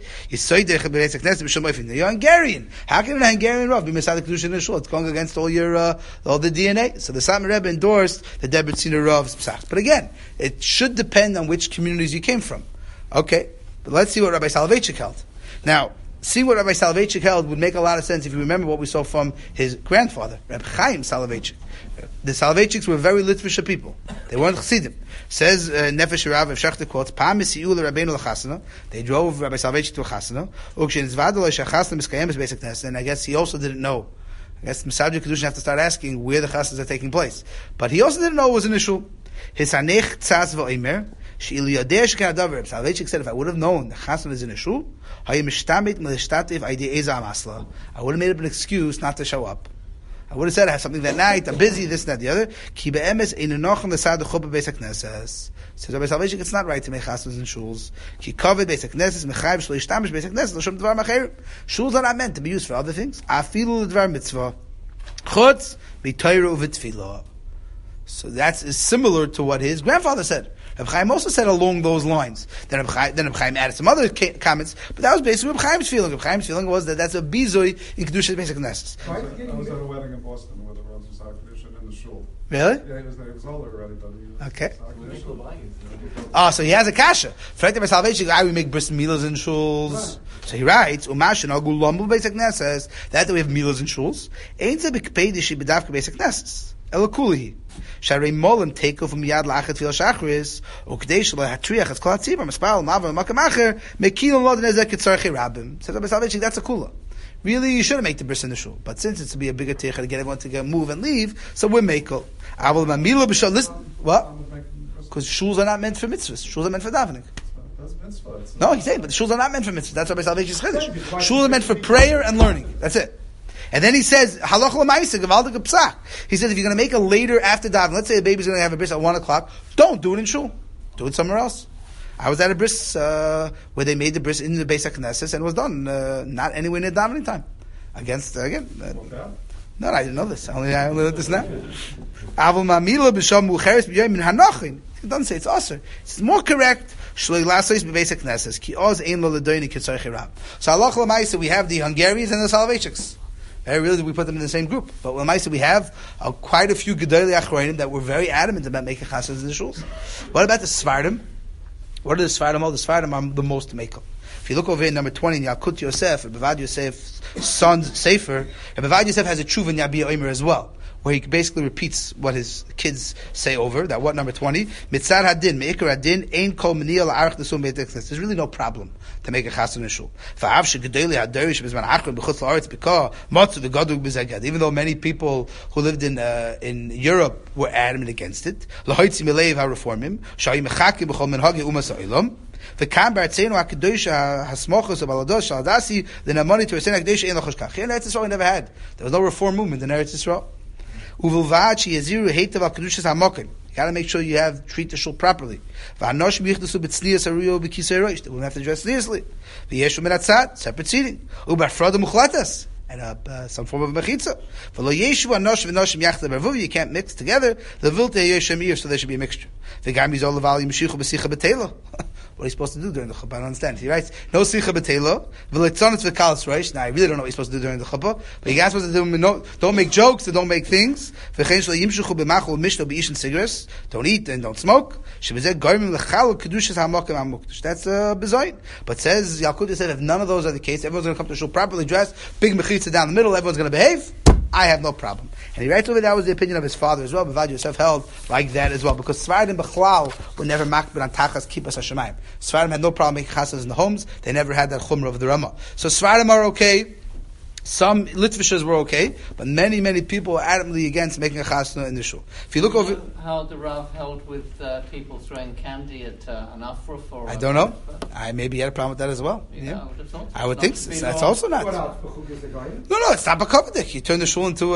You're Hungarian. How can a Hungarian Rav be Mesader Kedusha in the shul? It's going against all the DNA. So the Satmar Rebbe endorsed the Debrecina Rav's psach. But again, it should depend on which communities you came from. Okay, but let's see what Rabbi Soloveitchik held. Now, see what Rabbi Soloveitchik held would make a lot of sense if you remember what we saw from his grandfather, Rabbi Chaim Soloveitchik. The Soloveitchiks were very Litvisha people. They weren't Chassidim. Says Nefesh Rav Shechter quotes, "Pam misiul Rabbeinu l'chasana." They drove Rabbi Soloveitchik to a chasana. Ukshin zvadol shachasana miskayem is basic test. And I guess he also didn't know. I guess Mesader Kedushin have to start asking where the chasanas are taking place. But he also didn't know it was in the shul. His hanech tzaz v'oimer she'ilu yadeh shekei adavar. Soloveitchik said, if I would have known the chasana is in the shul, hayim mishtamit melishtativ idei eza amasla. I would have made up an excuse not to show up. I would have said I have something that night, I'm busy, this, that, the other. Ki be'emes ein enochim l'sad chuppah beis hakneses. Says Rabbi Soloveitchik, it's not right to make chasnas in shuls. Ki kovet beis hakneses, mechayiv shlo yishtamish beis hakneses, l'shum dvar macher. Shuls are not meant to be used for other things. Afilu l'dvar mitzvah. Chutz b'toyru v'tfilah. So that's similar to what his grandfather said. Reb Chaim also said along those lines. Then Reb Chaim added some other comments, but that was basically Reb Chaim's feeling. Reb Chaim's feeling was that that's a bizoy in Kedusha's basic Knesset. I was at a wedding in Boston where the Rav was Kedusha in the shul. Really? Yeah, he was older already, but he was okay. Oh, so he has a kasha. For the salvation, we make bris milas in shuls. Right. So he writes, "Umashin agul lomu basic Knesset." That we have milas in shuls. Ain't a bikpedishi bedavka basic Knesset. Elakulihi. Sharei molim take off from yad lachet fil shachris or k'deish lo hatriach et kol hatzibur maspal mava makam acher mekilon lo denezek etzarchei rabim. Says Rabbi Soloveitchik, that's a kula. Really, you shouldn't make the bris in the shul, but since it's to be a bigger teicha to get everyone to move and leave, so we're makel. Avol mamilo b'shal. Listen, what? Because shuls are not meant for mitzvahs. Shuls are meant for davening. That's mitzvah. No, he's saying, but the shuls are not meant for mitzvahs. That's Rabbi Soloveitchik's chiddush. Shuls are meant for prayer and learning. That's it. And then he says, halach l'maisa, gavaldik psak. He says, if you're going to make a later after davening, let's say a baby's going to have a bris at 1 o'clock, don't do it in shul. Do it somewhere else. I was at a bris where they made the bris in the Beis HaKnesses and it was done not anywhere near davening time. Against, again. No, I didn't know this. I only learned this now. Avol ma'amila b'sham mu'cheres b'yoyim min hanochin. It doesn't say it's aser. It's more correct. Shloi lasois b'beis HaKnesses. Ki oz ein lo l'doyni k'tzorchei rab. So halach l'maisa, we have the Hungarians and the Soloveitchiks. Very really, we put them in the same group. But when I say we have quite a few Gedolei Achronim that were very adamant about making chasnas in the shuls. What about the Svardim? What are the Svardim? All the Svardim are the most makel. If you look over here, number 20, in Yalkut Yosef, Bevad Yosef's son's Sefer, and Bevad Yosef has a tshuva in Yabia Omer as well, where he basically repeats what his kids say over. That what, number 20? Mitzad hadin, me'ikar hadin, ein kol meniyah la'arach nesum beit HaKnesses. There's really no problem to make a chasna in a shul. Fa'av she'gedolei hadarish b'zman achron b'chutz la'aretz b'kah matzu v'gadug b'zagad. Even though many people who lived in Europe were adamant against it, l'hoitzi mileiv ha'reformim, sha'im mechakim b'chol menhagi umas ha'olam, v'kam b'artzeinu ha'kedosh ha'smochos ha'balados sha'adasi, l'namoni to Eretz HaKadosh ein lo choshkach. Here in Eretz Yisrael we never had. There was no reform movement in Eretz Yisrael. You gotta make sure you treat the shul properly. We won't have to dress seriously. Separate seating. And some form of mechitza. You can't mix together. So there should be a mixture. What are you supposed to do during the chuppah? I don't understand. He writes, no sicha b'teila, v'litzonetz v'kalas reish. Now, I really don't know what you're supposed to do during the chuppah, but you guys supposed to do, don't make jokes and don't make things. V'chein shlo yimshuchu b'machol mishlo b'ishin cigarettes. Don't eat and don't smoke. Shebezeh goyim l'chal kedushas ha'mokim ha'mukdash. That's bezoin. But says, Yalkut said, if none of those are the case, everyone's going to come to shul properly dressed, big mechitza down the middle, everyone's going to behave. I have no problem. And he writes over that was the opinion of his father as well. Bavad Yosef held like that as well. Because Svardim Bechlal were never makbid on Tachas Kippus HaShemayim. Svardim had no problem making chasas in the homes. They never had that chumrah of the Ramah. So Svardim are okay. Some Litvishers were okay. But many, many people were adamantly against making a chasana in the shul. If you look over... How the Rav held with people throwing candy at an afruf or... I don't know. Maybe he had a problem with that as well. Yeah. I would think so. That's also not... No, it's not Bakavidik. You turn the shul into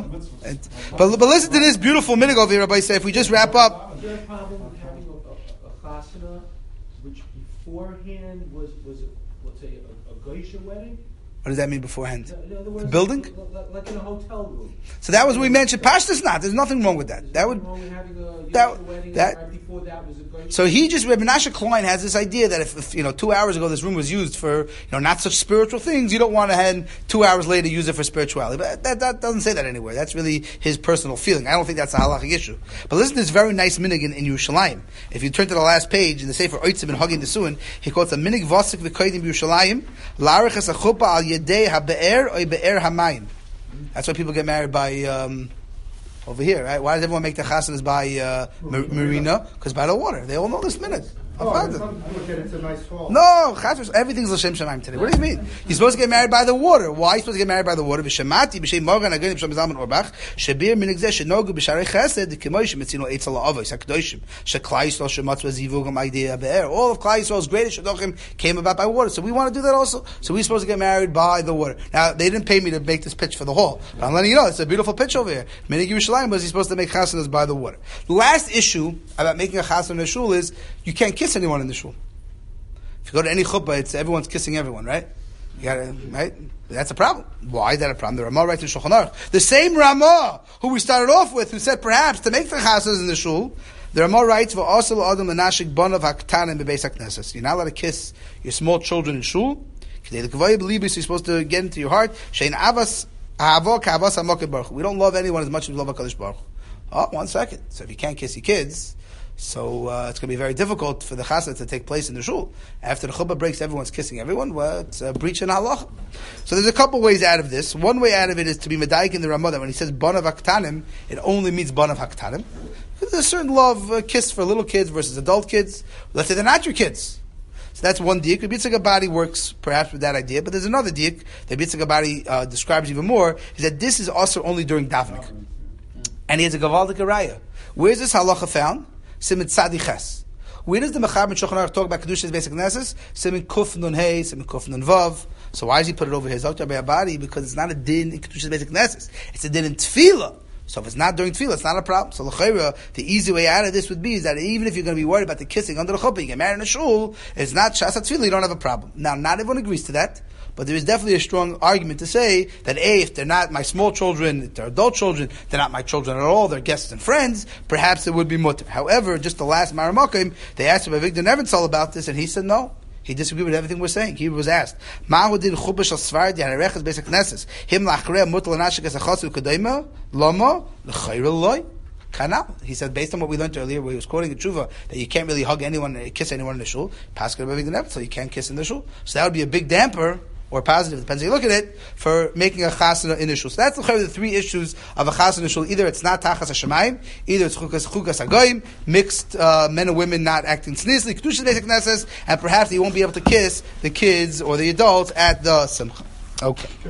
but listen to this beautiful minhag over here, Rabbi say, if we just wrap up... Is there a problem with having a chasana which beforehand was let's say, a geisha wedding? What does that mean beforehand? In other words, the building? Like in a hotel room. So that was what we mentioned. Pashtas not. There's nothing wrong with that. There's nothing wrong with having a wedding right before that was a geisha. So he just, Rabbi Menashe Klein has this idea that if 2 hours ago this room was used for not such spiritual things, you don't want to then 2 hours later use it for spirituality. But that doesn't say that anywhere. That's really his personal feeling. I don't think that's a halachic issue. But listen to this very nice minhag in Yerushalayim. If you turn to the last page in the Sefer Oitzim and Hagin Nesuin, he quotes a minhag vasik v'koidim Yerushalayim la'arich es chuppah al yedei ha'be'er or be'er hamayim. That's why people get married by over here, right? Why does everyone make the chasanas by marina? Because by the water. They all know this minute. It's a nice hall. No, everything's l'shem shamayim today. What do you mean? You're supposed to get married by the water. Why are you supposed to get married by the water? B'shemati, b'shem morgan, again, b'shem zalman orbach, shebir min egzeh, shenogu b'sharei chesed, k'moish, metzino eitz ala avos, ha'kedoshim, sheklai Yisrael, shematz v'zivugam idea be'er. All of Klai Yisrael's greatest shadochim came about by water. So we want to do that also. So we're supposed to get married by the water. Now, they didn't pay me to make this pitch for the hall. But I'm letting you know, it's a beautiful pitch over here. Minig Yerushalayim was he's supposed to make chasanas by the water. The last issue about making a chasana in the shul is, you can't kiss anyone in the shul. If you go to any chuppah, it's everyone's kissing everyone, right? You gotta, right? That's a problem. Why is that a problem? The Ramah writes in Shulchan Aruch. The same Ramah who we started off with, who said perhaps to make the chasas in the shul, the Ramah writes, "V'asel adam l'nashik banav haktanim bebeis hakneses." You're not allowed to kiss your small children in shul. You're supposed to get into your heart. Shein avas ahavo k'avas hamokim baruch. We don't love anyone as much as we love HaKadosh Baruch. Oh, 1 second. So if you can't kiss your kids, so it's going to be very difficult for the chasna to take place in the shul. After the chuppah breaks, everyone's kissing everyone. Well, it's a breach in halacha. So there's a couple ways out of this. One way out of it is to be medayik in the Ramah. When he says banav haktanim, it only means banav haktanim. There's a certain love kiss for little kids versus adult kids. Let's say they're not your kids. So that's one diak. Rabbi Yitzchak Abadi works perhaps with that idea, but there's another diak that Rabbi Yitzchak Abadi describes even more, is that this is also only during davening. And he has a gavaldik araya. Where's this halacha found? Simin Tzadi Ches. Where does the Mechaber and Shulchan Aruch talk about Kedusha's basic Knesses? Simin Kuf Nun Hey, Simin Kuf Nun Vav. So why does he put it over here? Zok Rabbi Abadi, because it's not a din in Kedusha's basic Knesses. It's a din in Tefillah. So if it's not during Tefillah, it's not a problem. So l'chayra, the easy way out of this would be is that even if you're going to be worried about the kissing under the chuppah, you get married in a shul, it's not Shas Tefillah, you don't have a problem. Now, not everyone agrees to that. But there is definitely a strong argument to say that if they're not my small children, if they're adult children, they're not my children at all, they're guests and friends, perhaps it would be mutter. However, just the last Maramakim, they asked Rabbi Victor Neventhal about this, and he said no. He disagreed with everything we're saying. He was asked, Ma'udin chubash al-svardi hanerechas basic knesses him lachrea mutal anashik as a chasu kadayma lama l'chayra loy. He said, based on what we learned earlier, where he was quoting a tshuva, that you can't really hug anyone, kiss anyone in the shul, Pascal Rabbi Victor Neventhal, you can't kiss in the shul. So that would be a big damper, or positive, depends how you look at it, for making a chasana in the shul. So that's the 3 issues of a chasana in the shul. Either it's not tachas hashemayim, either it's chukas hagoyim, mixed men and women not acting sneezely, kedusha basic knesses, and perhaps you won't be able to kiss the kids or the adults at the simcha. Okay.